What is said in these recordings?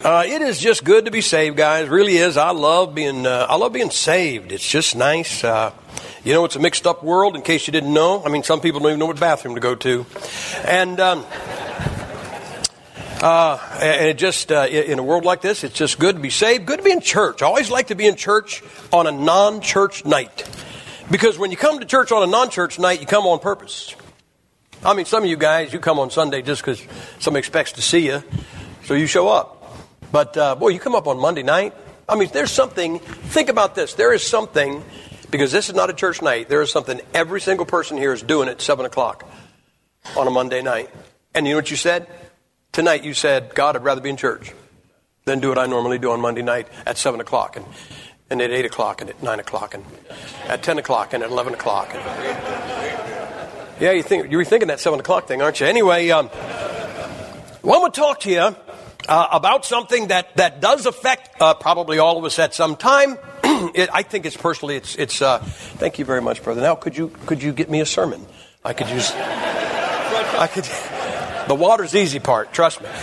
It is just good to be saved, guys. It really is. I love being saved. It's just nice. It's a mixed up world, in case you didn't know. I mean, some people don't even know what bathroom to go to. And it just, in a world like this, it's just good to be saved. Good to be in church. I always like to be in church on a non-church night. Because when you come to church on a non-church night, you come on purpose. I mean, some of you guys, you come on Sunday just because somebody expects to see you. So you show up. But, boy, you come up on Monday night. I mean, there's something, think about this. There is something, because this is not a church night, there is something every single person here is doing at 7 o'clock on a Monday night. And you know what you said? Tonight you said, God, I'd rather be in church than do what I normally do on Monday night at 7 o'clock and at 8 o'clock and at 9 o'clock and at 10 o'clock and at 11 o'clock. Yeah, you were thinking that 7 o'clock thing, aren't you? Anyway, well, I'm going to talk to you about something that does affect probably all of us at some time. I think it's personally, it's thank you very much, brother. Now, could you get me a sermon? The water's the easy part, trust me.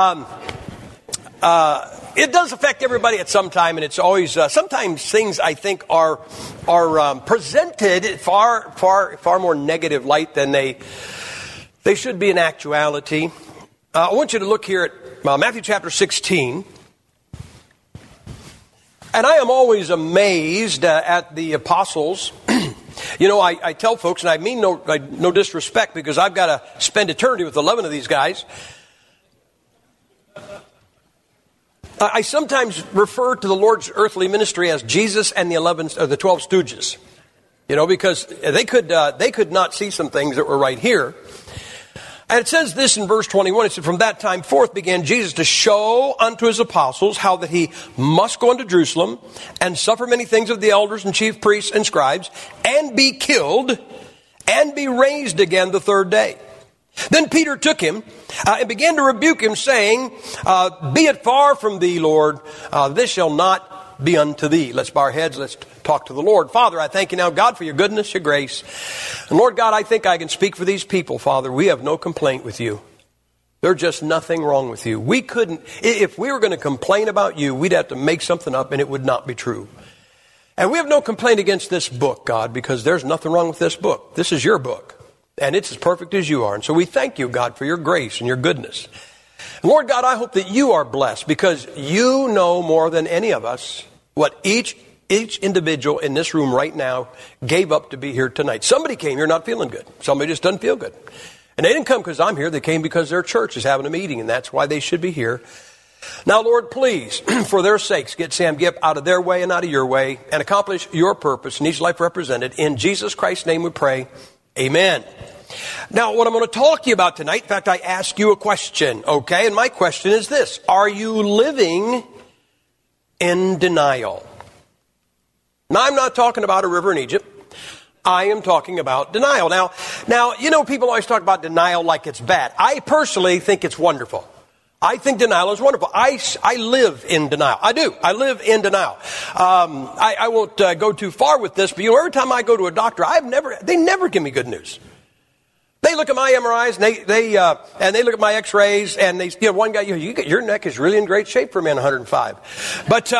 It does affect everybody at some time, and it's always sometimes things I think are presented far more negative light than they should be in actuality. I want you to look here at Matthew chapter 16. And I am always amazed at the apostles. I tell folks, and I mean no disrespect, because I've got to spend eternity with 11 of these guys. I sometimes refer to the Lord's earthly ministry as Jesus and the 12 Stooges. Because they could not see some things that were right here. And it says this in verse 21, it said, from that time forth began Jesus to show unto his apostles how that he must go unto Jerusalem and suffer many things of the elders and chief priests and scribes and be killed and be raised again the third day. Then Peter took him and began to rebuke him, saying, be it far from thee, Lord, this shall not be unto thee. Let's bow our heads. Let's talk to the Lord. Father, I thank you now, God, for your goodness, your grace. And Lord God, I think I can speak for these people, Father. We have no complaint with you. There's just nothing wrong with you. We couldn't, if we were going to complain about you, we'd have to make something up and it would not be true. And we have no complaint against this book, God, because there's nothing wrong with this book. This is your book. And it's as perfect as you are. And so we thank you, God, for your grace and your goodness. And Lord God, I hope that you are blessed, because you know more than any of us what each individual in this room right now gave up to be here tonight. Somebody came here not feeling good. Somebody just doesn't feel good. And they didn't come because I'm here. They came because their church is having a meeting, and that's why they should be here. Now, Lord, please, for their sakes, get Sam Gipp out of their way and out of your way and accomplish your purpose in each life represented. In Jesus Christ's name we pray. Amen. Now, what I'm going to talk to you about tonight, in fact, I ask you a question, okay? And my question is this. Are you living in denial? Now, I'm not talking about a river in Egypt. I am talking about denial. Now, people always talk about denial like it's bad. I personally think it's wonderful. I think denial is wonderful. I live in denial. I do. I live in denial. I won't go too far with this, but every time I go to a doctor, they never give me good news. They look at my MRIs and they look at my X-rays, and they, one guy, your neck is really in great shape for a man 105. But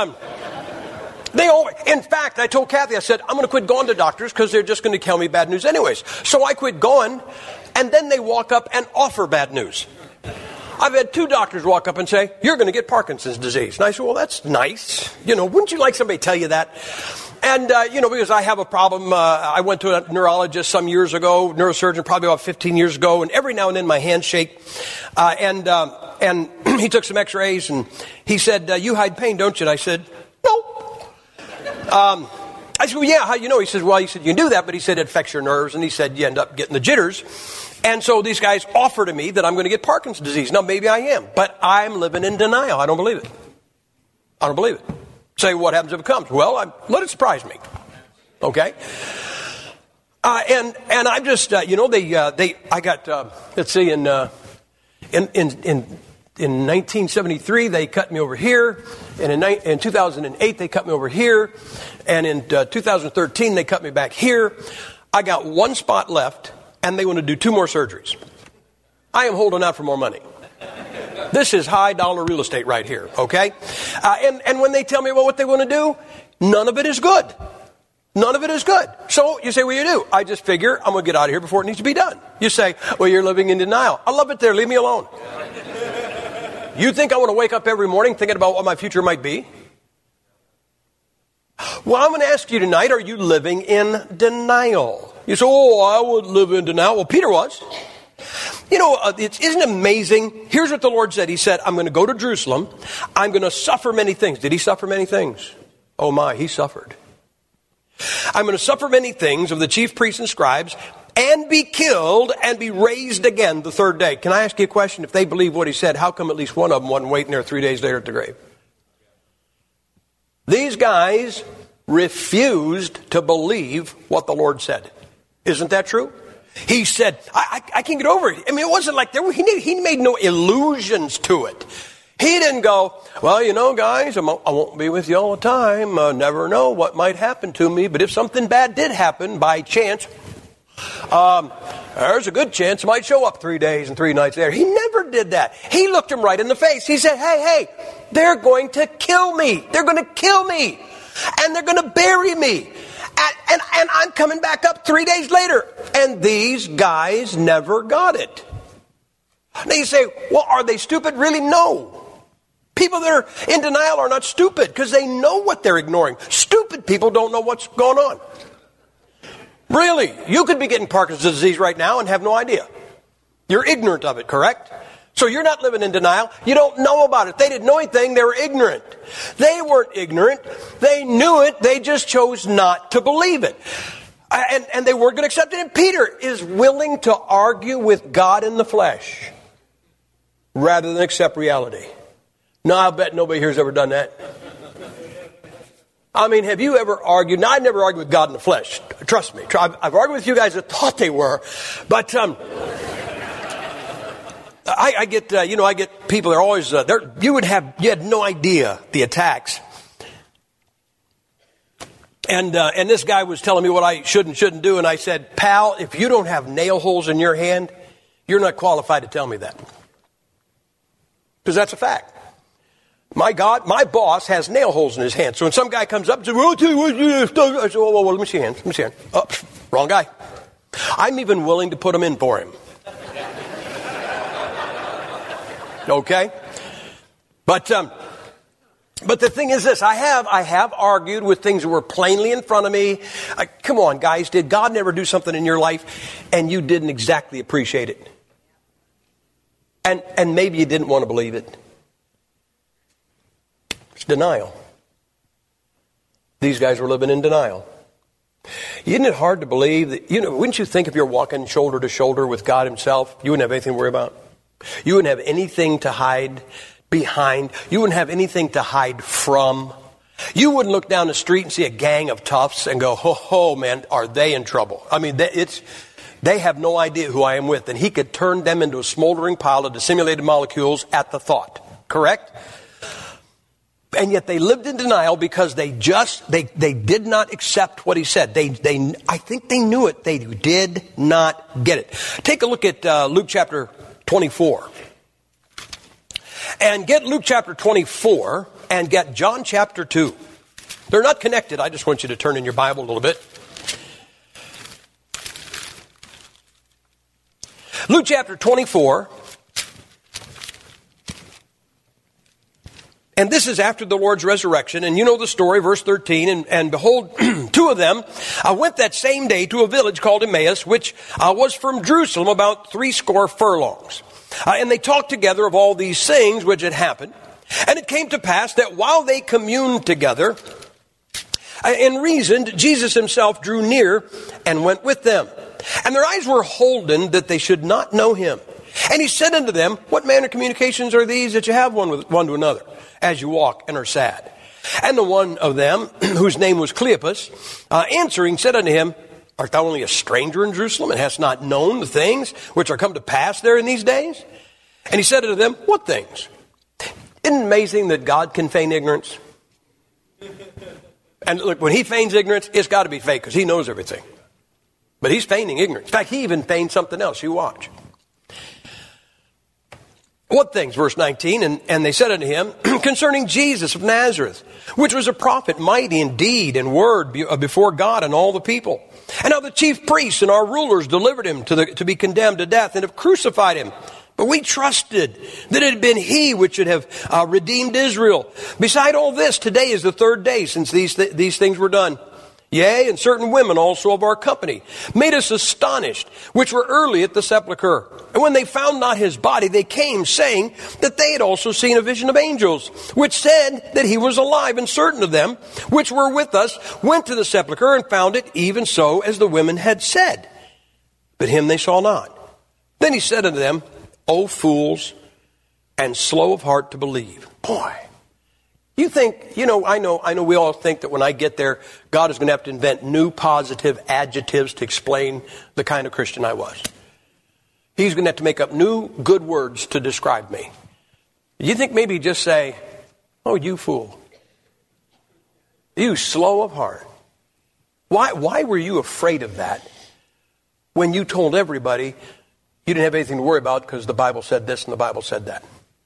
in fact, I told Kathy, I said, I'm going to quit going to doctors because they're just going to tell me bad news anyways. So I quit going, and then they walk up and offer bad news. I've had 2 doctors walk up and say, you're going to get Parkinson's disease. And I said, well, that's nice. Wouldn't you like somebody to tell you that? And, because I have a problem, I went to a neurologist some years ago, neurosurgeon probably about 15 years ago, and every now and then my hands shake. And he took some x-rays, and he said, you hide pain, don't you? And I said, no. I said, well, yeah, how do you know? He said, you can do that, but he said it affects your nerves, and he said you end up getting the jitters. And so these guys offer to me that I'm going to get Parkinson's disease. Now, maybe I am, but I'm living in denial. I don't believe it. I don't believe it. Say, what happens if it comes? Well, let it surprise me. Okay? And I'm just, I got, let's see, in 1973, they cut me over here. And in 2008, they cut me over here. And in 2013, they cut me back here. I got 1 spot left, and they want to do 2 more surgeries. I am holding out for more money. This is high dollar real estate right here, okay? And when they tell me about what they want to do, none of it is good. None of it is good. So you say, what do you do? I just figure I'm going to get out of here before it needs to be done. You say, well, you're living in denial. I love it there. Leave me alone. You think I want to wake up every morning thinking about what my future might be? Well, I'm going to ask you tonight, are you living in denial? You say, oh, I would live in denial. Well, Peter was. You know, isn't it amazing? Here's what the Lord said. He said, I'm going to go to Jerusalem. I'm going to suffer many things. Did he suffer many things? Oh my, he suffered. I'm going to suffer many things of the chief priests and scribes and be killed and be raised again the third day. Can I ask you a question? If they believe what he said, how come at least one of them wasn't waiting there 3 days later at the grave? These guys refused to believe what the Lord said. Isn't that true? He said, I can't get over it. I mean, it wasn't like he made no illusions to it. He didn't go, well, you know, guys, I won't be with you all the time. Never know what might happen to me. But if something bad did happen by chance, there's a good chance it might show up 3 days and 3 nights later. He never did that. He looked him right in the face. He said, hey, they're going to kill me. They're going to kill me. And they're going to bury me. And I'm coming back up 3 days later. And these guys never got it. Now you say, well, are they stupid? Really? No. People that are in denial are not stupid because they know what they're ignoring. Stupid people don't know what's going on. Really, you could be getting Parkinson's disease right now and have no idea. You're ignorant of it, correct? So you're not living in denial. You don't know about it. They didn't know anything. They were ignorant. They weren't ignorant. They knew it. They just chose not to believe it. And they weren't going to accept it. And Peter is willing to argue with God in the flesh rather than accept reality. No, I bet nobody here has ever done that. I mean, have you ever argued? Now, I never argued with God in the flesh. Trust me. I've argued with you guys that thought they were. But I get people that are always, you had no idea the attacks. And this guy was telling me what I should and shouldn't do. And I said, pal, if you don't have nail holes in your hand, you're not qualified to tell me that. Because that's a fact. My boss has nail holes in his hands. So when some guy comes up and says, well, I'll tell you what you have done. I say, well, let me see your hands. Let me see your hands. Oh, wrong guy. I'm even willing to put them in for him. Okay? But the thing is this, I have argued with things that were plainly in front of me. Come on, guys, did God never do something in your life and you didn't exactly appreciate it? And maybe you didn't want to believe it. It's denial. These guys were living in denial. Isn't it hard to believe that, wouldn't you think if you're walking shoulder to shoulder with God himself, you wouldn't have anything to worry about? You wouldn't have anything to hide behind. You wouldn't have anything to hide from. You wouldn't look down the street and see a gang of toughs and go, oh man, are they in trouble? I mean, they have no idea who I am with. And he could turn them into a smoldering pile of dissimulated molecules at the thought. Correct? And yet they lived in denial because they did not accept what he said. I think they knew it. They did not get it. Take a look at Luke chapter 24. And get Luke chapter 24 and get John chapter 2. They're not connected. I just want you to turn in your Bible a little bit. Luke chapter 24. And this is after the Lord's resurrection. And you know the story, verse 13. And behold, two of them went that same day to a village called Emmaus, which was from Jerusalem about 80 furlongs. And they talked together of all these things which had happened. And it came to pass that while they communed together and reasoned, Jesus himself drew near and went with them. And their eyes were holden that they should not know him. And he said unto them, what manner of communications are these that you have one to another, as you walk and are sad? And the one of them, whose name was Cleopas, answering, said unto him, art thou only a stranger in Jerusalem, and hast not known the things which are come to pass there in these days? And he said unto them, what things? Isn't it amazing that God can feign ignorance? And look, when he feigns ignorance, it's got to be fake, because he knows everything. But he's feigning ignorance. In fact, he even feigned something else. You watch. What things? Verse 19, and they said unto him, concerning Jesus of Nazareth, which was a prophet, mighty in deed and word before God and all the people. And how the chief priests and our rulers delivered him to be condemned to death and have crucified him. But we trusted that it had been he which should have redeemed Israel. Beside all this, today is the third day since these things were done. Yea, and certain women also of our company made us astonished, which were early at the sepulchre. And when they found not his body, they came, saying that they had also seen a vision of angels, which said that he was alive. And certain of them, which were with us, went to the sepulchre and found it even so as the women had said. But him they saw not. Then he said unto them, O fools, and slow of heart to believe. Boy. You think, I know we all think that when I get there, God is going to have to invent new positive adjectives to explain the kind of Christian I was. He's going to have to make up new good words to describe me. You think maybe just say, oh, you fool. You slow of heart. Why were you afraid of that when you told everybody you didn't have anything to worry about because the Bible said this and the Bible said that?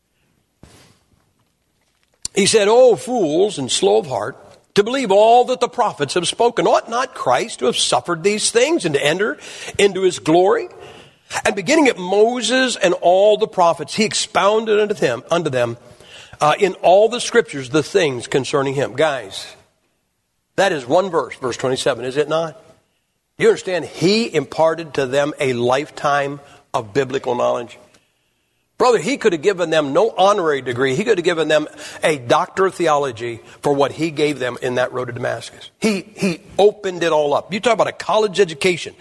He said, O fools and slow of heart, to believe all that the prophets have spoken. Ought not Christ to have suffered these things and to enter into his glory? And beginning at Moses and all the prophets, he expounded unto them in all the scriptures the things concerning him. Guys, that is one verse, verse 27, is it not? You understand, he imparted to them a lifetime of biblical knowledge. Brother, he could have given them no honorary degree. He could have given them a doctor of theology for what he gave them in that road to Damascus. He opened it all up. You talk about a college education.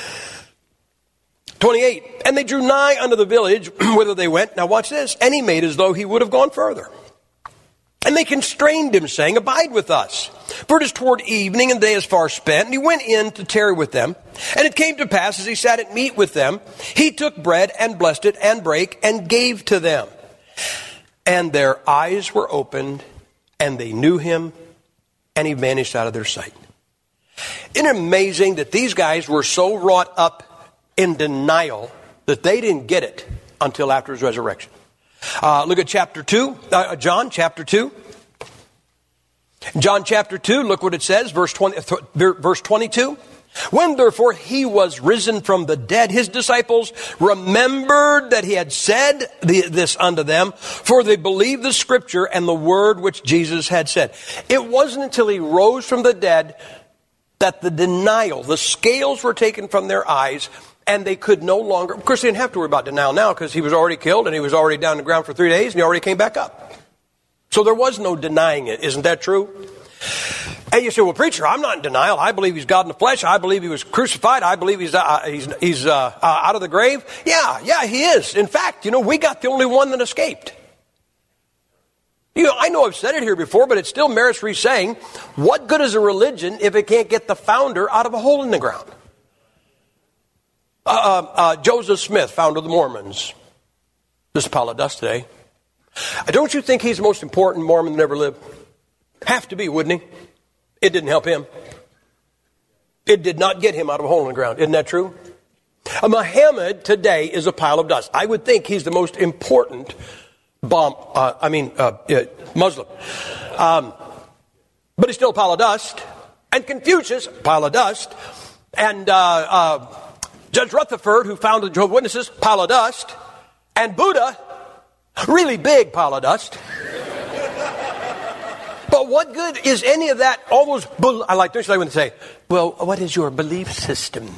28, and they drew nigh unto the village whither they went. Now watch this. And he made as though he would have gone further. And they constrained him, saying, Abide with us. For it is toward evening, and the day is far spent. And he went in to tarry with them. And it came to pass, as he sat at meat with them, he took bread and blessed it and brake and gave to them. And their eyes were opened, and they knew him, and he vanished out of their sight. Isn't it amazing that these guys were so wrought up in denial that they didn't get it until after his resurrection? Look at chapter 2, John chapter 2. John chapter 2, look what it says, verse 22. When therefore he was risen from the dead, his disciples remembered that he had said this unto them, for they believed the scripture and the word which Jesus had said. It wasn't until he rose from the dead that the denial, the scales were taken from their eyes, and they could no longer, of course they didn't have to worry about denial now because he was already killed and he was already down on the ground for 3 days and he already came back up. So there was no denying it. Isn't that true? And you say, well, preacher, I'm not in denial. I believe he's God in the flesh. I believe he was crucified. I believe he's out of the grave. Yeah, he is. In fact, we got the only one that escaped. I know I've said it here before, but it still merits re-saying. What good is a religion if it can't get the founder out of a hole in the ground? Joseph Smith, founder of the Mormons. This is a pile of dust today. Don't you think he's the most important Mormon that ever lived? Have to be, wouldn't he? It didn't help him. It did not get him out of a hole in the ground. Isn't that true? Muhammad today is a pile of dust. I would think he's the most important Muslim. But he's still a pile of dust. And Confucius, a pile of dust. And Judge Rutherford, who founded the Jehovah's Witnesses, pile of dust. And Buddha, really big pile of dust. But what good is any of that? I like when they say, well, what is your belief system?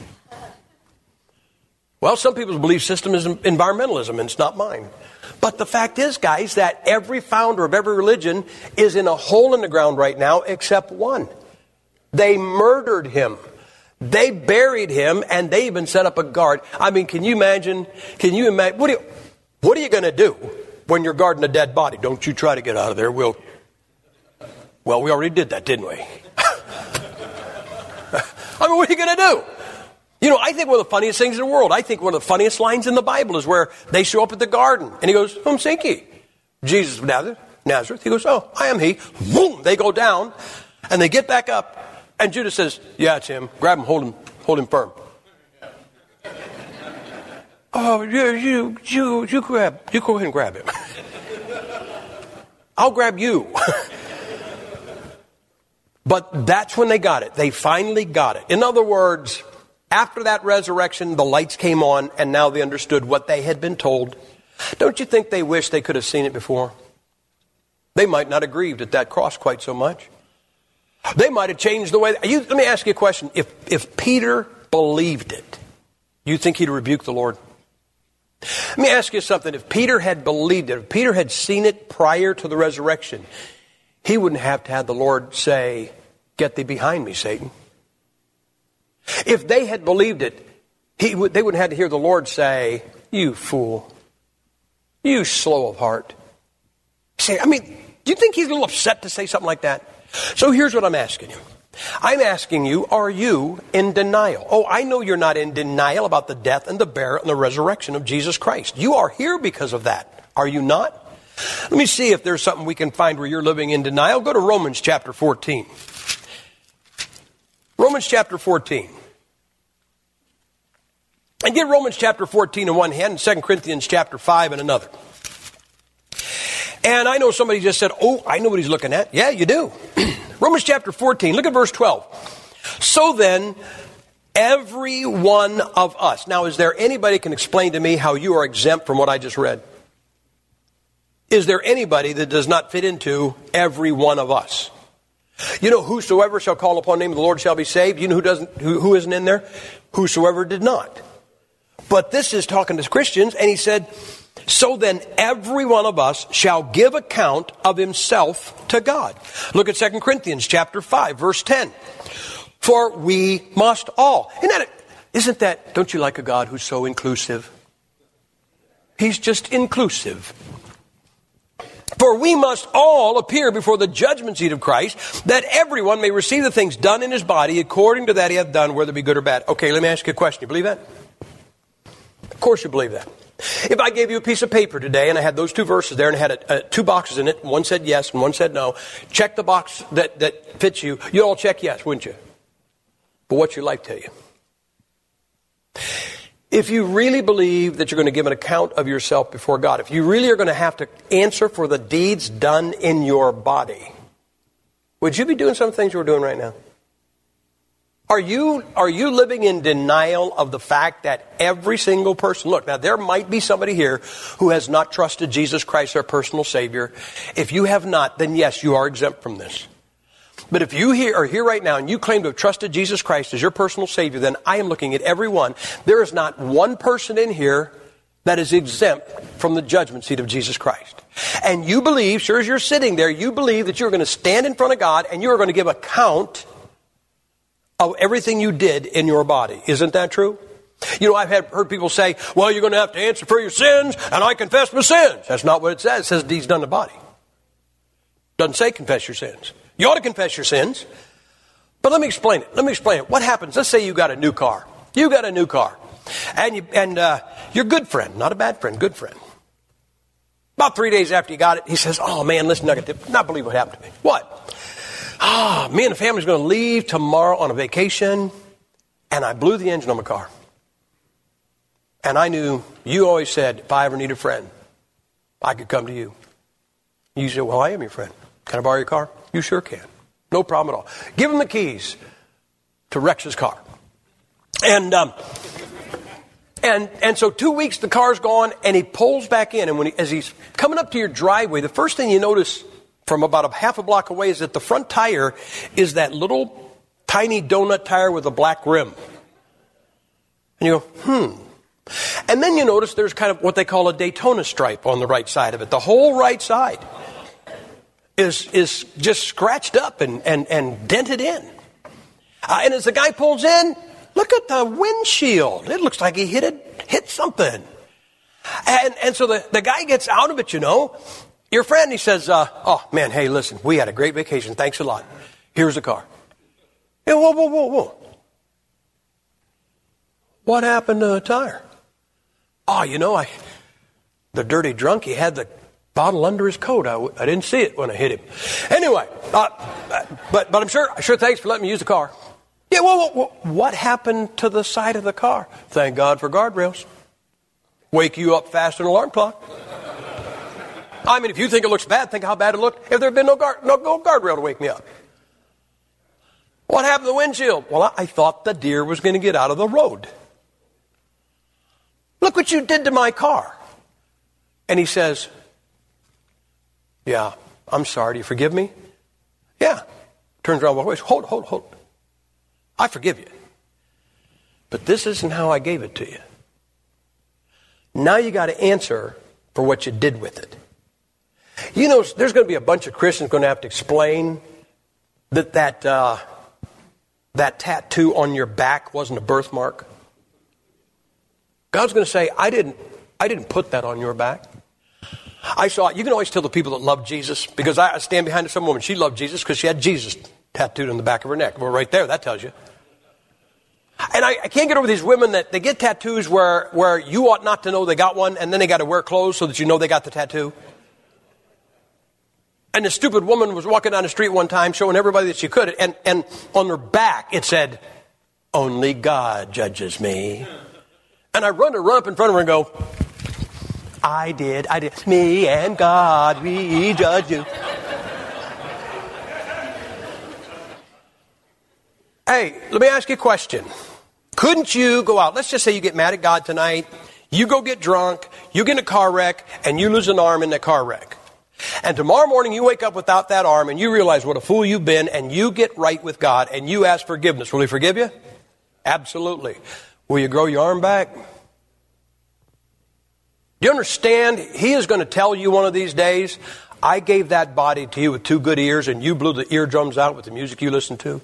Well, some people's belief system is environmentalism, and it's not mine. But the fact is, guys, that every founder of every religion is in a hole in the ground right now except one. They murdered him. They buried him, and they even set up a guard. I mean, can you imagine? What are you going to do when you're guarding a dead body? Don't you try to get out of there. Well, we already did that, didn't we? I mean, what are you going to do? I think one of the funniest things in the world, I think one of the funniest lines in the Bible is where they show up at the garden, and he goes, whom seek ye? Jesus of Nazareth. He goes, oh, I am he. Boom! They go down, and they get back up, and Judas says, yeah, it's him. Grab him, hold him firm. Oh, you go ahead and grab him. I'll grab you. But that's when they got it. They finally got it. In other words, after that resurrection, the lights came on, and now they understood what they had been told. Don't you think they wish they could have seen it before? They might not have grieved at that cross quite so much. They might have changed the way. Let me ask you a question. If Peter believed it, you think he'd rebuke the Lord? Let me ask you something. If Peter had believed it, if Peter had seen it prior to the resurrection, he wouldn't have to have the Lord say, "Get thee behind me, Satan." If they had believed it, they wouldn't have to hear the Lord say, "You fool, you slow of heart." Do you think he's a little upset to say something like that? So here's what I'm asking you. I'm asking you, are you in denial? Oh, I know you're not in denial about the death and the burial and the resurrection of Jesus Christ. You are here because of that. Are you not? Let me see if there's something we can find where you're living in denial. Go to Romans chapter 14. Romans chapter 14. And get Romans chapter 14 in one hand and 2 Corinthians chapter 5 in another. And I know somebody just said, "Oh, I know what he's looking at." Yeah, you do. Romans chapter 14, look at verse 12. So then, every one of us. Now, is there anybody can explain to me how you are exempt from what I just read? Is there anybody that does not fit into every one of us? You know, whosoever shall call upon the name of the Lord shall be saved. You know who isn't in there? Whosoever did not. But this is talking to Christians, and he said, so then every one of us shall give account of himself to God. Look at 2 Corinthians chapter 5, verse 10. For we must all. Isn't that, don't you like a God who's so inclusive? He's just inclusive. For we must all appear before the judgment seat of Christ, that everyone may receive the things done in his body according to that he hath done, whether it be good or bad. Okay, let me ask you a question. You believe that? Of course you believe that. If I gave you a piece of paper today and I had those two verses there and it had two boxes in it, one said yes and one said no, check the box that fits you. You'd all check yes, wouldn't you? But what's your life tell you? If you really believe that you're going to give an account of yourself before God, if you really are going to have to answer for the deeds done in your body, would you be doing some things we're doing right now? Are you living in denial of the fact that every single person, look, now there might be somebody here who has not trusted Jesus Christ, their personal Savior. If you have not, then yes, you are exempt from this. But if you are here right now and you claim to have trusted Jesus Christ as your personal Savior, then I am looking at everyone. There is not one person in here that is exempt from the judgment seat of Jesus Christ. And you believe, sure as you're sitting there, you believe that you're going to stand in front of God and you are going to give account of everything you did in your body. Isn't that true? You know, I've heard people say, well, you're going to have to answer for your sins, and I confess my sins. That's not what it says. It says deeds done in the body. It doesn't say confess your sins. You ought to confess your sins. But let me explain it. What happens? Let's say you got a new car. You got a new car. And your good friend, not a bad friend, good friend. About 3 days after you got it, he says, oh man, listen, I did not believe what happened to me. What? Me and the family's going to leave tomorrow on a vacation, and I blew the engine on my car. And I knew, you always said, if I ever need a friend, I could come to you. You said, well, I am your friend. Can I borrow your car? You sure can. No problem at all. Give him the keys to Rex's car. And so 2 weeks, the car's gone, and he pulls back in. And as he's coming up to your driveway, the first thing you notice from about a half a block away is that the front tire is that little tiny donut tire with a black rim. And you go, And then you notice there's kind of what they call a Daytona stripe on the right side of it. The whole right side is just scratched up and dented in. And as the guy pulls in, look at the windshield. It looks like he hit something. And so the guy gets out of it, you know. Your friend, he says, oh, man, hey, listen, we had a great vacation. Thanks a lot. Here's the car. Hey, whoa. What happened to the tire? Oh, you know, the dirty drunk, he had the bottle under his coat. I didn't see it when I hit him. Anyway, but I'm sure thanks for letting me use the car. Yeah, what happened to the side of the car? Thank God for guardrails. wake you up faster than an alarm clock. I mean, if you think it looks bad, think how bad it looked if there had been no guardrail to wake me up. What happened to the windshield? Well, I thought the deer was going to get out of the road. Look what you did to my car. And he says, yeah, I'm sorry. Do you forgive me? Yeah. Turns around, walks away. Hold. I forgive you. But this isn't how I gave it to you. Now you got to answer for what you did with it. You know, there's going to be a bunch of Christians going to have to explain that tattoo on your back wasn't a birthmark. God's going to say, I didn't put that on your back. I saw it. You can always tell the people that love Jesus, because I stand behind some woman. She loved Jesus because she had Jesus tattooed on the back of her neck. Well, right there, that tells you. And I can't get over these women that they get tattoos where you ought not to know they got one, and then they got to wear clothes so that you know they got the tattoo. And the stupid woman was walking down the street one time showing everybody that she could, and on her back it said, "Only God judges me." And I run up in front of her and go, I did. Me and God, we judge you. Hey, let me ask you a question. Couldn't you go out? Let's just say you get mad at God tonight. You go get drunk. You get in a car wreck, and you lose an arm in that car wreck. And tomorrow morning you wake up without that arm, and you realize what a fool you've been, and you get right with God, and you ask forgiveness. Will He forgive you? Absolutely. Will you grow your arm back? Do you understand? He is going to tell you one of these days, I gave that body to you with 2 good ears, and you blew the eardrums out with the music you listened to.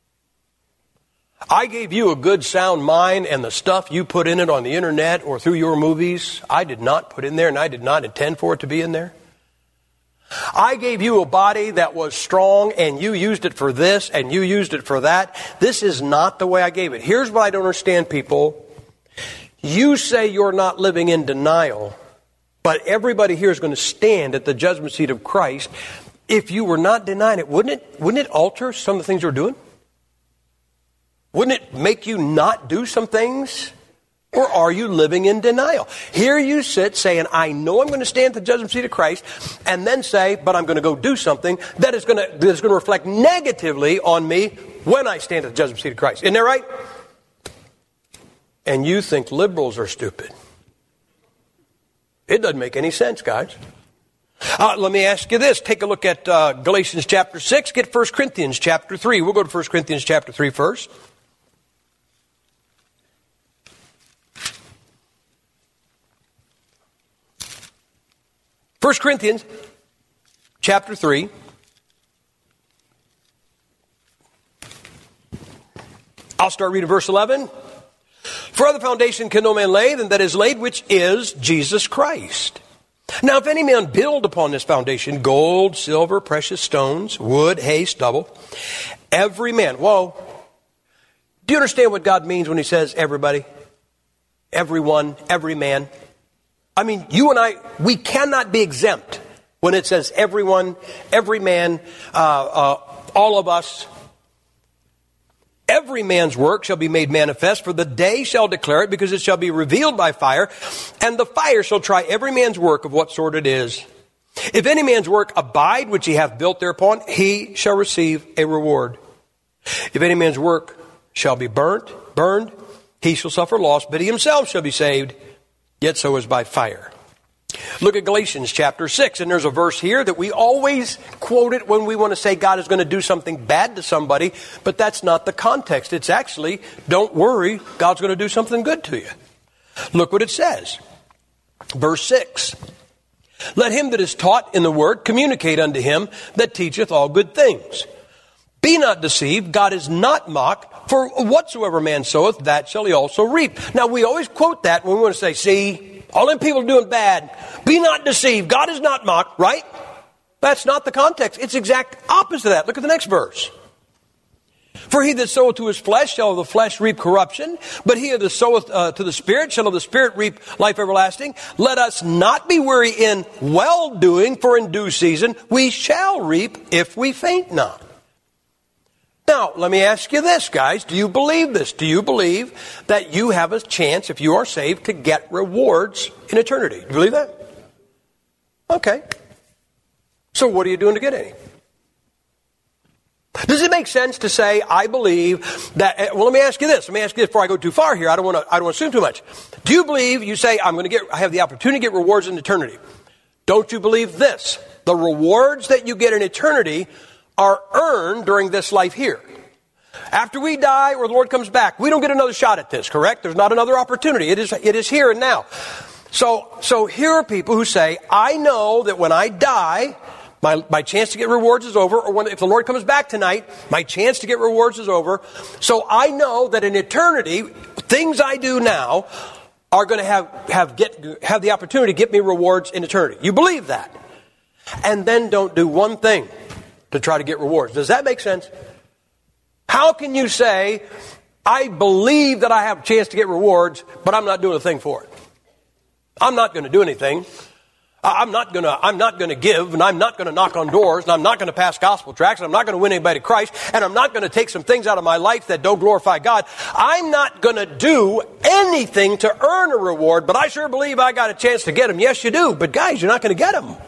I gave you a good sound mind, and the stuff you put in it on the internet or through your movies, I did not put in there, and I did not intend for it to be in there. I gave you a body that was strong, and you used it for this, and you used it for that. This is not the way I gave it. Here's what I don't understand, people. You say you're not living in denial, but everybody here is going to stand at the judgment seat of Christ. If you were not denying it, wouldn't it alter some of the things you're doing? Wouldn't it make you not do some things? Or are you living in denial? Here you sit saying, I know I'm going to stand at the judgment seat of Christ, and then say, but I'm going to go do something that is going to reflect negatively on me when I stand at the judgment seat of Christ. Isn't that right? And you think liberals are stupid. It doesn't make any sense, guys. Let me ask you this. Take a look at Galatians chapter 6. Get 1 Corinthians chapter 3. We'll go to 1 Corinthians chapter 3 first. 1 Corinthians chapter 3. I'll start reading verse 11. For other foundation can no man lay than that is laid, which is Jesus Christ. Now if any man build upon this foundation gold, silver, precious stones, wood, hay, stubble, every man. Whoa. Do you understand what God means when He says everybody? Everyone, every man. I mean, you and I, we cannot be exempt when it says everyone, every man, all of us. Every man's work shall be made manifest, for the day shall declare it, because it shall be revealed by fire, and the fire shall try every man's work of what sort it is. If any man's work abide, which he hath built thereupon, he shall receive a reward. If any man's work shall be burned, he shall suffer loss, but he himself shall be saved, yet so is by fire. Look at Galatians chapter 6, and there's a verse here that we always quote it when we want to say God is going to do something bad to somebody, but that's not the context. It's actually, don't worry, God's going to do something good to you. Look what it says. Verse 6. Let him that is taught in the word communicate unto him that teacheth all good things. Be not deceived, God is not mocked, for whatsoever man soweth, that shall he also reap. Now we always quote that when we want to say, see, all them people are doing bad. Be not deceived. God is not mocked, right? That's not the context. It's exact opposite of that. Look at the next verse. For he that soweth to his flesh shall of the flesh reap corruption, but he that soweth to the Spirit shall of the Spirit reap life everlasting. Let us not be weary in well-doing, for in due season we shall reap if we faint not. Now, let me ask you this, guys. Do you believe this? Do you believe that you have a chance, if you are saved, to get rewards in eternity? Do you believe that? Okay. So what are you doing to get any? Does it make sense to say, I believe that, well, let me ask you this. Let me ask you this before I go too far here. I don't want to assume too much. Do you believe, you say, I have the opportunity to get rewards in eternity? Don't you believe this? The rewards that you get in eternity are earned during this life here. After we die or the Lord comes back, we don't get another shot at this, correct? There's not another opportunity. It is here and now. So here are people who say, I know that when I die, my chance to get rewards is over, or if the Lord comes back tonight, my chance to get rewards is over. So I know that in eternity, things I do now are going to have the opportunity to get me rewards in eternity. You believe that. And then don't do one thing to try to get rewards. Does that make sense? How can you say, I believe that I have a chance to get rewards, but I'm not doing a thing for it? I'm not going to do anything. I'm not going to give, and I'm not going to knock on doors, and I'm not going to pass gospel tracts, and I'm not going to win anybody to Christ, and I'm not going to take some things out of my life that don't glorify God. I'm not going to do anything to earn a reward, but I sure believe I got a chance to get them. Yes, you do. But guys, you're not going to get them.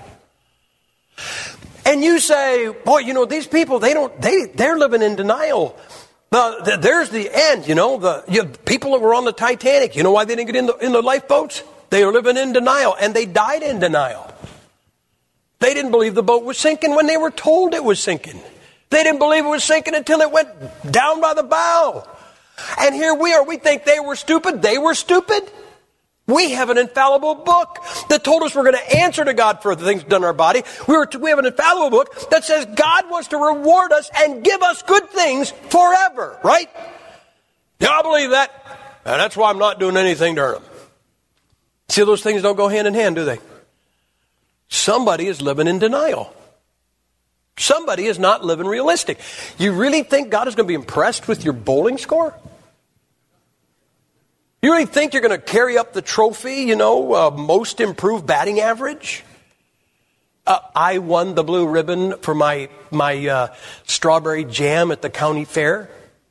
And you say, boy, you know, these people, they're living in denial. There's the end, people that were on the Titanic, you know why they didn't get in the lifeboats? They were living in denial, and they died in denial. They didn't believe the boat was sinking when they were told it was sinking. They didn't believe it was sinking until it went down by the bow. And here we are. We think they were stupid. They were stupid. We have an infallible book that told us we're going to answer to God for the things done in our body. We have an infallible book that says God wants to reward us and give us good things forever, right? Yeah, I believe that. And that's why I'm not doing anything to earn them. See, those things don't go hand in hand, do they? Somebody is living in denial. Somebody is not living realistic. You really think God is going to be impressed with your bowling score? You really think you're going to carry up the trophy, most improved batting average? I won the blue ribbon for my strawberry jam at the county fair.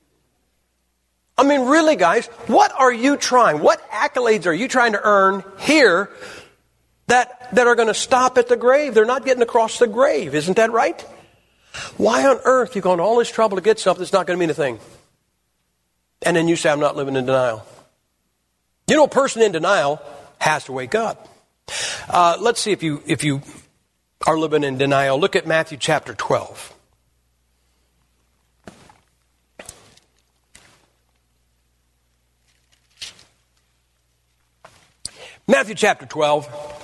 I mean, really, guys, what accolades are you trying to earn here that are going to stop at the grave? They're not getting across the grave. Isn't that right? Why on earth are you going to all this trouble to get something that's not going to mean a thing? And then you say, I'm not living in denial. A person in denial has to wake up. Let's see if you are living in denial. Look at Matthew chapter 12. Matthew chapter 12.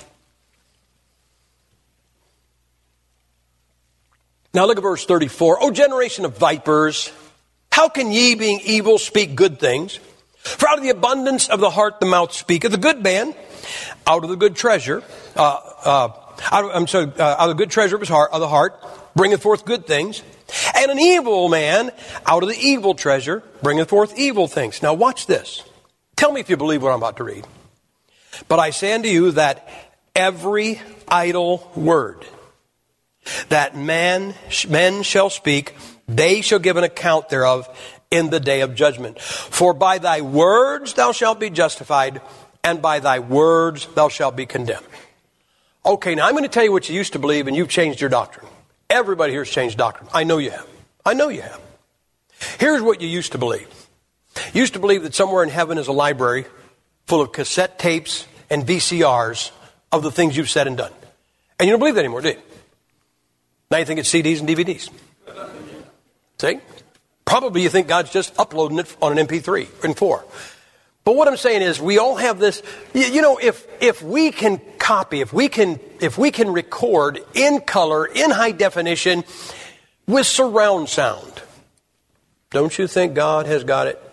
Now look at verse 34. O generation of vipers, how can ye, being evil, speak good things? For out of the abundance of the heart the mouth speaketh. The good man, out of the good treasure, out of the good treasure of the heart, bringeth forth good things. And an evil man, out of the evil treasure, bringeth forth evil things. Now watch this. Tell me if you believe what I'm about to read. But I say unto you that every idle word that men shall speak, they shall give an account thereof in the day of judgment. For by thy words thou shalt be justified, and by thy words thou shalt be condemned. Okay, now I'm going to tell you what you used to believe, and you've changed your doctrine. Everybody here has changed doctrine. I know you have. I know you have. Here's what you used to believe. You used to believe that somewhere in heaven is a library full of cassette tapes and VCRs of the things you've said and done. And you don't believe that anymore, do you? Now you think it's CDs and DVDs. See? Probably you think God's just uploading it on an MP3 and 4. But what I'm saying is we all have this, if we can copy, if we can record in color, in high definition, with surround sound, don't you think God has got it?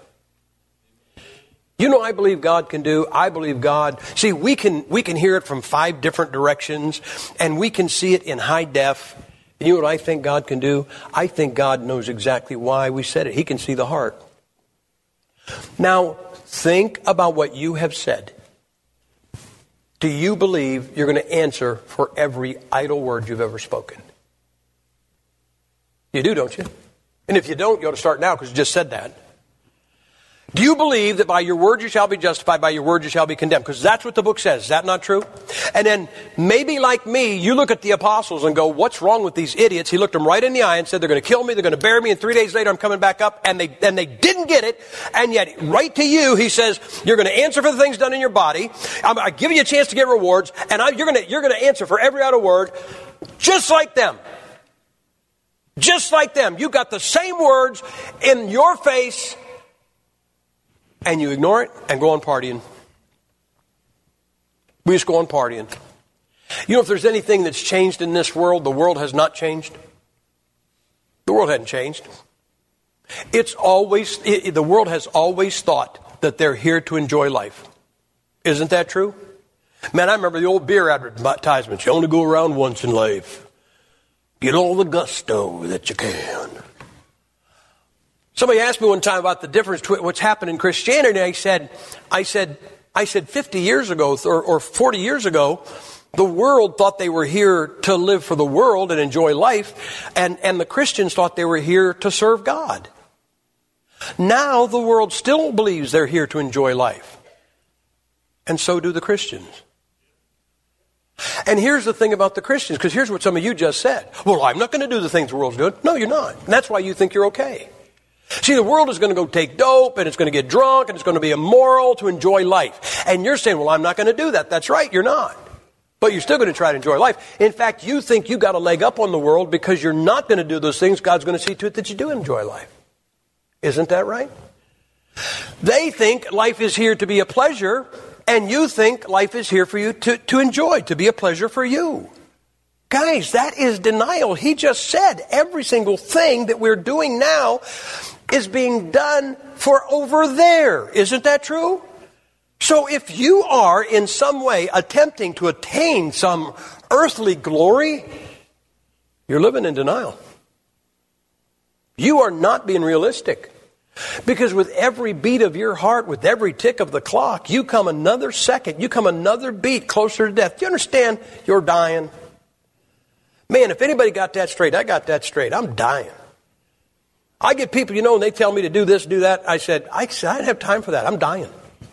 I believe God can do. I believe God. See, we can hear it from 5 different directions, and we can see it in high def. And you know what I think God can do? I think God knows exactly why we said it. He can see the heart. Now, think about what you have said. Do you believe you're going to answer for every idle word you've ever spoken? You do, don't you? And if you don't, you ought to start now because you just said that. Do you believe that by your word you shall be justified, by your word you shall be condemned? Because that's what the book says. Is that not true? And then maybe like me, you look at the apostles and go, what's wrong with these idiots? He looked them right in the eye and said, they're going to kill me, they're going to bury me, and 3 days later I'm coming back up. And they didn't get it. And yet, right to you, he says, you're going to answer for the things done in your body. I give you a chance to get rewards. And you're going to answer for every other word, just like them. Just like them. You got the same words in your face, and you ignore it and go on partying. We just go on partying. You know, if there's anything that's changed in this world, the world has not changed. The world hadn't changed. The world has always thought that they're here to enjoy life. Isn't that true? Man, I remember the old beer advertisements. You only go around once in life. Get all the gusto that you can. Somebody asked me one time about the difference between what's happened in Christianity. I said 50 years ago or 40 years ago, the world thought they were here to live for the world and enjoy life, and the Christians thought they were here to serve God. Now the world still believes they're here to enjoy life, and so do the Christians. And here's the thing about the Christians, because here's what some of you just said. Well, I'm not going to do the things the world's doing. No, you're not. And that's why you think you're okay. See, the world is going to go take dope, and it's going to get drunk, and it's going to be immoral to enjoy life. And you're saying, well, I'm not going to do that. That's right, you're not. But you're still going to try to enjoy life. In fact, you think you got a leg up on the world because you're not going to do those things. God's going to see to it that you do enjoy life. Isn't that right? They think life is here to be a pleasure, and you think life is here for you to enjoy, to be a pleasure for you. Guys, that is denial. He just said every single thing that we're doing now is being done for over there. Isn't that true? So if you are in some way attempting to attain some earthly glory, you're living in denial. You are not being realistic. Because with every beat of your heart, with every tick of the clock, you come another second, you come another beat closer to death. Do you understand? You're dying. Man, if anybody got that straight, I got that straight. I'm dying. I get people, and they tell me to do this, do that. I said, I don't have time for that. I'm dying.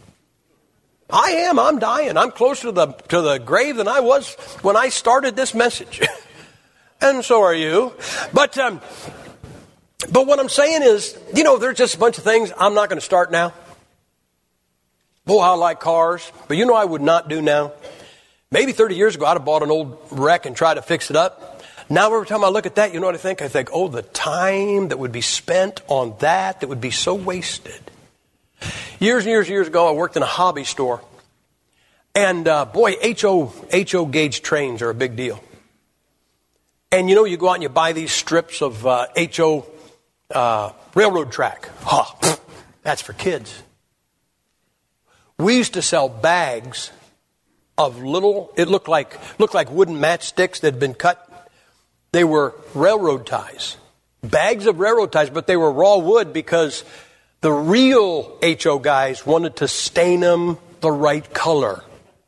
I'm dying. I'm closer to the grave than I was when I started this message. And so are you. But what I'm saying is, there's just a bunch of things I'm not going to start now. Boy, I like cars. But I would not do now. Maybe 30 years ago, I'd have bought an old wreck and tried to fix it up. Now, every time I look at that, you know what I think? I think, oh, the time that would be spent on that would be so wasted. Years and years ago, I worked in a hobby store. And, boy, HO gauge trains are a big deal. And, you go out and you buy these strips of HO railroad track. That's for kids. We used to sell bags of it looked like wooden matchsticks that had been cut. They were railroad ties. Bags of railroad ties, but they were raw wood because the real HO guys wanted to stain them the right color.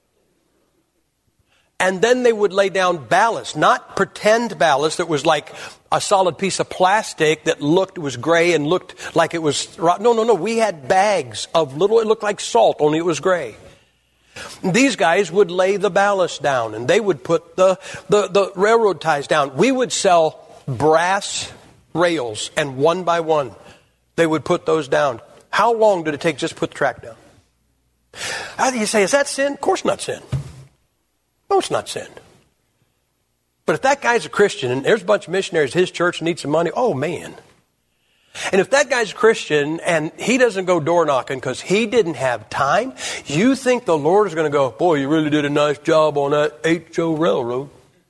And then they would lay down ballast, not pretend ballast that was like a solid piece of plastic that was gray and looked like it was... No. We had bags of it looked like salt, only it was gray. These guys would lay the ballast down, and they would put the railroad ties down. We would sell brass rails, and one by one, they would put those down. How long did it take just to put the track down? How do you say, is that sin? Of course not sin. No, it's not sin. But if that guy's a Christian, and there's a bunch of missionaries, his church needs some money, oh man. And if that guy's a Christian and he doesn't go door knocking because he didn't have time, you think the Lord is going to go, boy, you really did a nice job on that HO railroad.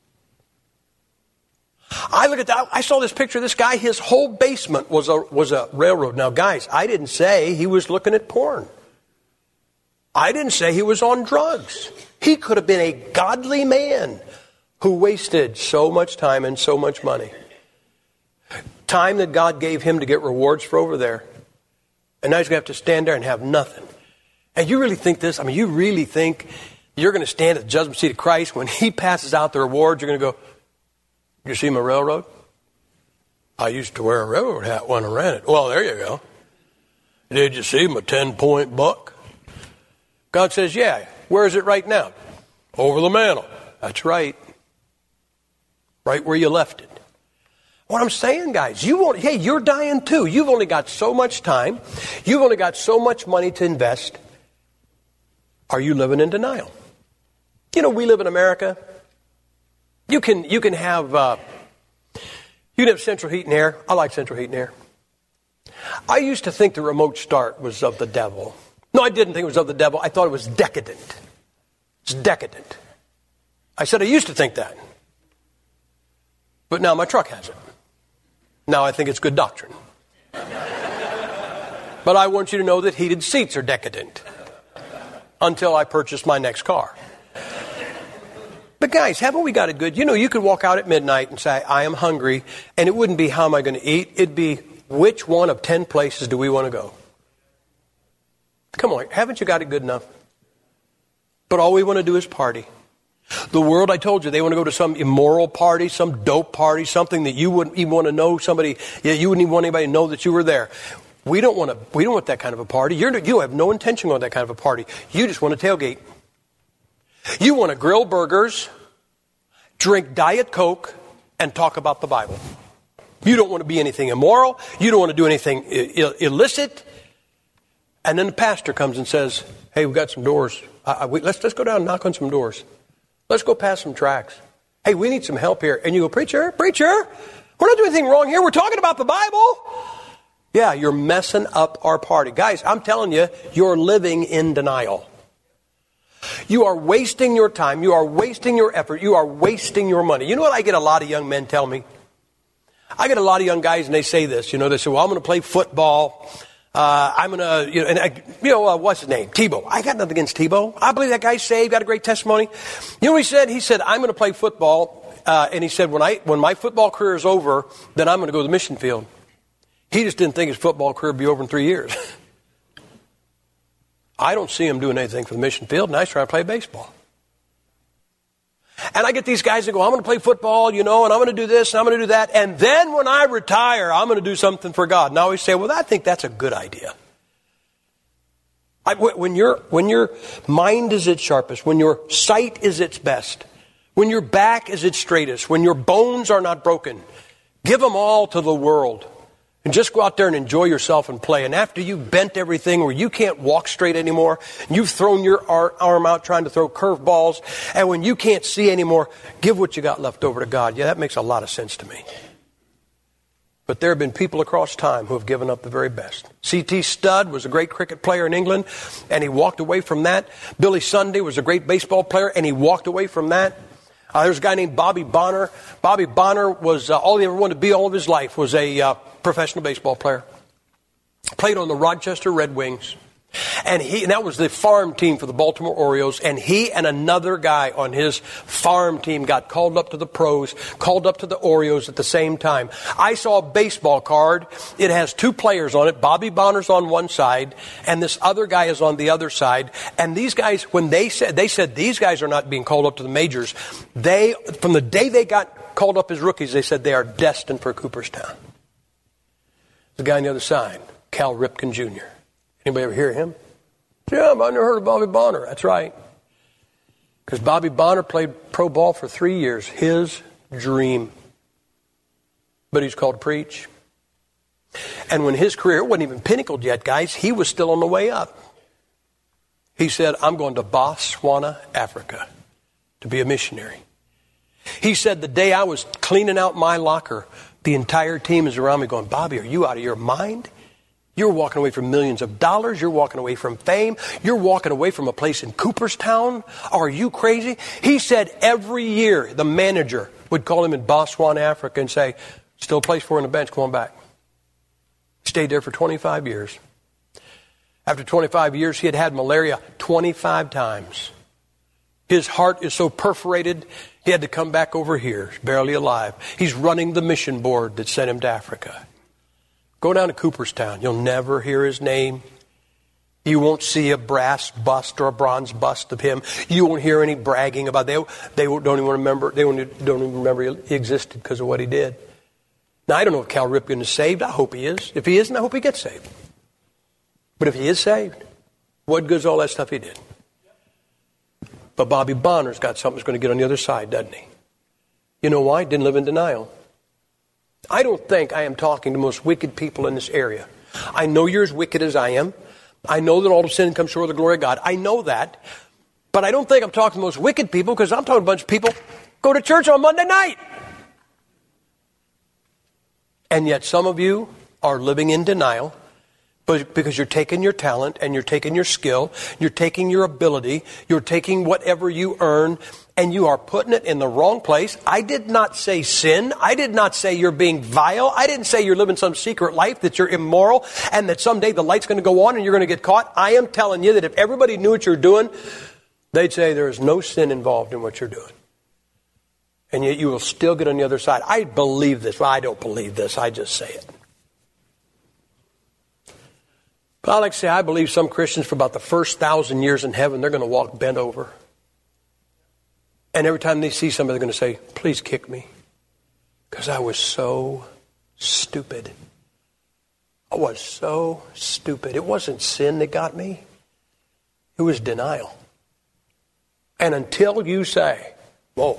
I look at that. I saw this picture of this guy. His whole basement was a railroad. Now, guys, I didn't say he was looking at porn. I didn't say he was on drugs. He could have been a godly man who wasted so much time and so much money. Time that God gave him to get rewards for over there. And now he's going to have to stand there and have nothing. And you really think this? You really think you're going to stand at the judgment seat of Christ when he passes out the rewards, you're going to go, you see my railroad? I used to wear a railroad hat when I ran it. Well, there you go. Did you see my 10-point buck? God says, yeah. Where is it right now? Over the mantle. That's right. Right where you left it. What I'm saying, guys, you're dying too. You've only got so much time. You've only got so much money to invest. Are you living in denial? We live in America. You can have central heat and air. I like central heat and air. I used to think the remote start was of the devil. No, I didn't think it was of the devil. I thought it was decadent. It's decadent. I said I used to think that. But now my truck has it. Now I think it's good doctrine. But I want you to know that heated seats are decadent. Until I purchase my next car. But guys, haven't we got it good? You could walk out at midnight and say, I am hungry. And it wouldn't be how am I going to eat. It'd be which one of 10 places do we want to go? Come on, haven't you got it good enough? But all we want to do is party. The world, I told you, they want to go to some immoral party, some dope party, something that you wouldn't even want to know somebody, you wouldn't even want anybody to know that you were there. We don't want that kind of a party. You have no intention on that kind of a party. You just want to tailgate. You want to grill burgers, drink Diet Coke, and talk about the Bible. You don't want to be anything immoral. You don't want to do anything illicit. And then the pastor comes and says, hey, we've got some doors. Let's go down and knock on some doors. Let's go pass some tracts. Hey, we need some help here. And you go, preacher, we're not doing anything wrong here. We're talking about the Bible. Yeah, you're messing up our party. Guys, I'm telling you, you're living in denial. You are wasting your time. You are wasting your effort. You are wasting your money. You know what I get a lot of young men tell me? I get a lot of young guys and they say this. They say, well, I'm going to play football. I'm going to, what's his name? Tebow. I got nothing against Tebow. I believe that guy's saved, got a great testimony. You know what he said? He said, I'm going to play football. And he said, when my football career is over, then I'm going to go to the mission field. He just didn't think his football career would be over in 3 years. I don't see him doing anything for the mission field, and I was trying to play baseball. And I get these guys that go, I'm going to play football, and I'm going to do this, and I'm going to do that, and then when I retire, I'm going to do something for God. And I always say, well, I think that's a good idea. When your mind is its sharpest, when your sight is its best, when your back is its straightest, when your bones are not broken, give them all to the world. And just go out there and enjoy yourself and play. And after you've bent everything where you can't walk straight anymore, and you've thrown your arm out trying to throw curveballs, and when you can't see anymore, give what you got left over to God. Yeah, that makes a lot of sense to me. But there have been people across time who have given up the very best. C.T. Studd was a great cricket player in England, and he walked away from that. Billy Sunday was a great baseball player, and he walked away from that. There's a guy named Bobby Bonner. Bobby Bonner was, all he ever wanted to be all of his life was a professional baseball player. Played on the Rochester Red Wings. And that was the farm team for the Baltimore Orioles. And he and another guy on his farm team got called up to the pros, called up to the Orioles at the same time. I saw a baseball card. It has two players on it. Bobby Bonner's on one side, and this other guy is on the other side. And these guys, when they said these guys are not being called up to the majors, from the day they got called up as rookies, they said they are destined for Cooperstown. The guy on the other side, Cal Ripken Jr. Anybody ever hear him? Yeah, I've never heard of Bobby Bonner. That's right. Because Bobby Bonner played pro ball for 3 years. His dream. But he's called to preach. And when his career wasn't even pinnacled yet, guys, he was still on the way up. He said, I'm going to Botswana, Africa, to be a missionary. He said, the day I was cleaning out my locker, the entire team is around me going, Bobby, are you out of your mind? You're walking away from millions of dollars. You're walking away from fame. You're walking away from a place in Cooperstown. Are you crazy? He said every year the manager would call him in Botswana, Africa and say, still a place for you on the bench, come on back. Stayed there for 25 years. After 25 years, he had had malaria 25 times. His heart is so perforated, he had to come back over here, barely alive. He's running the mission board that sent him to Africa. Go down to Cooperstown. You'll never hear his name. You won't see a brass bust or a bronze bust of him. You won't hear any bragging about it. They don't even remember. They don't even remember he existed because of what he did. Now, I don't know if Cal Ripken is saved. I hope he is. If he isn't, I hope he gets saved. But if he is saved, what good's all that stuff he did? But Bobby Bonner's got something that's going to get on the other side, doesn't he? You know why? Didn't live in denial. I don't think I am talking to the most wicked people in this area. I know you're as wicked as I am. I know that all of sin comes short of the glory of God. I know that. But I don't think I'm talking to the most wicked people, because I'm talking to a bunch of people go to church on Monday night. And yet some of you are living in denial because you're taking your talent and you're taking your skill, you're taking your ability, you're taking whatever you earn, and you are putting it in the wrong place. I did not say sin. I did not say you're being vile. I didn't say you're living some secret life, that you're immoral, and that someday the light's going to go on and you're going to get caught. I am telling you that if everybody knew what you're doing, they'd say there is no sin involved in what you're doing. And yet you will still get on the other side. I believe this. Well, I don't believe this. I just say it. But I like to say, I believe some Christians for about the first 1,000 years in heaven, they're going to walk bent over. And every time they see somebody, they're going to say, please kick me. Because I was so stupid. I was so stupid. It wasn't sin that got me. It was denial. And until you say, whoa,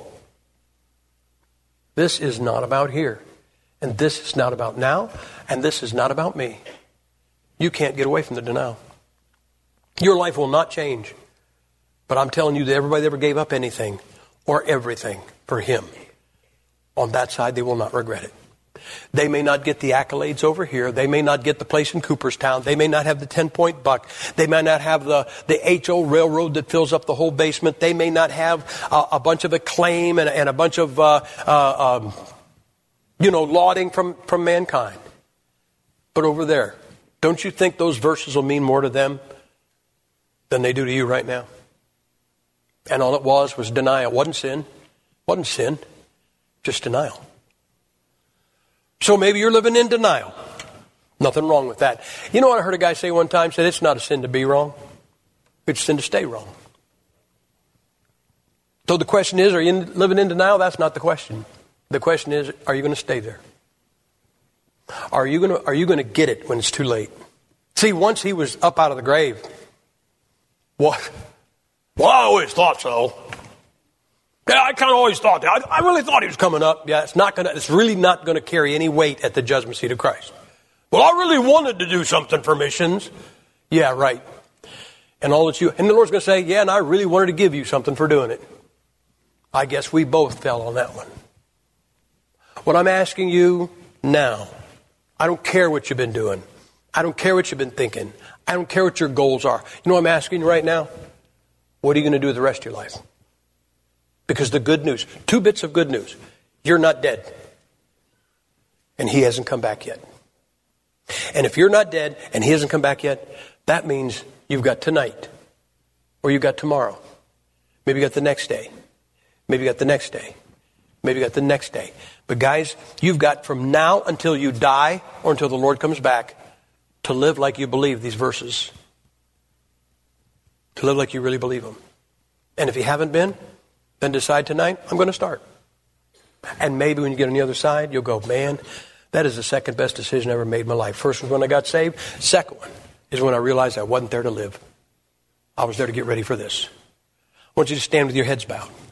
this is not about here, and this is not about now, and this is not about me, you can't get away from the denial. Your life will not change. But I'm telling you that everybody that ever gave up anything or everything for Him, on that side, they will not regret it. They may not get the accolades over here. They may not get the place in Cooperstown. They may not have the 10-point buck. They may not have the HO railroad that fills up the whole basement. They may not have a bunch of acclaim and a bunch of, lauding from mankind. But over there, don't you think those verses will mean more to them than they do to you right now? And all it was denial. Wasn't sin. Wasn't sin. Just denial. So maybe you're living in denial. Nothing wrong with that. You know what I heard a guy say one time? Said it's not a sin to be wrong. It's a sin to stay wrong. So the question is, are you living in denial? That's not the question. The question is, are you going to stay there? Are you going to get it when it's too late? See, once he was up out of the grave, what? Well, I always thought so. Yeah, I kind of always thought that. I really thought he was coming up. Yeah, it's really not going to carry any weight at the judgment seat of Christ. Well, I really wanted to do something for missions. Yeah, right. And the Lord's going to say, yeah, and I really wanted to give you something for doing it. I guess we both fell on that one. What I'm asking you now, I don't care what you've been doing. I don't care what you've been thinking. I don't care what your goals are. You know what I'm asking you right now? What are you going to do with the rest of your life? Because the good news, 2 bits of good news. You're not dead. And He hasn't come back yet. And if you're not dead and He hasn't come back yet, that means you've got tonight. Or you've got tomorrow. Maybe you got the next day. Maybe you got the next day. Maybe you got the next day. But guys, you've got from now until you die or until the Lord comes back to live like you believe these verses. To live like you really believe them. And if you haven't been, then decide tonight, I'm going to start. And maybe when you get on the other side, you'll go, man, that is the second best decision I ever made in my life. First was when I got saved. Second one is when I realized I wasn't there to live. I was there to get ready for this. I want you to stand with your heads bowed.